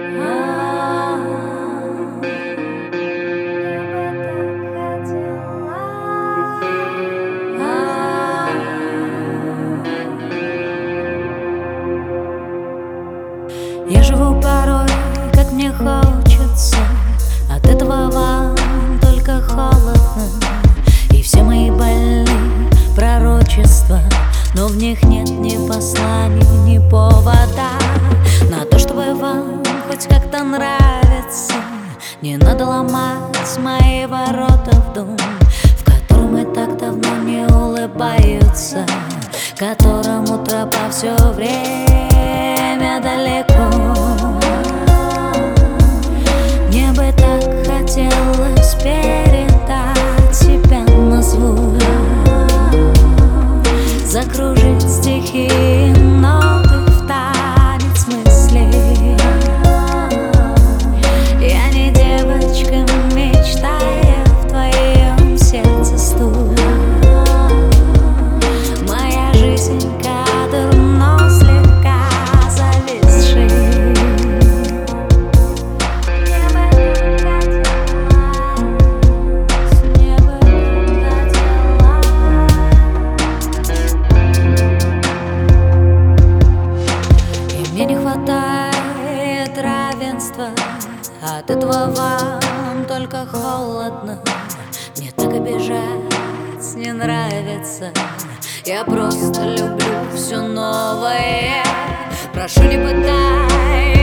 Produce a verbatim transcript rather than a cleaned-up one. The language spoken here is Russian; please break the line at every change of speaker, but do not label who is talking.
Я живу порой, как мне хочется, от этого вам только холодно. И все мои больные пророчества, но в них нет ни посланий, ни повода на то, чтобы вам хоть как-то нравится. Не надо ломать мои ворота в дом, в котором и так давно не улыбаются, которому тропа все время далеко. Мне бы так хотелось передать себя на звук, закружить стихи, ноты в танец мыслей. Я не девочка, мечтая в твоем сердце стук. Моя жизнь кадр, но слегка зависший. Мне бы хотелось, мне бы хотелось. И мне не хватает равенства, от этого вам только холодно. Мне так обижать не нравится, я просто люблю все новое. Прошу, не пытай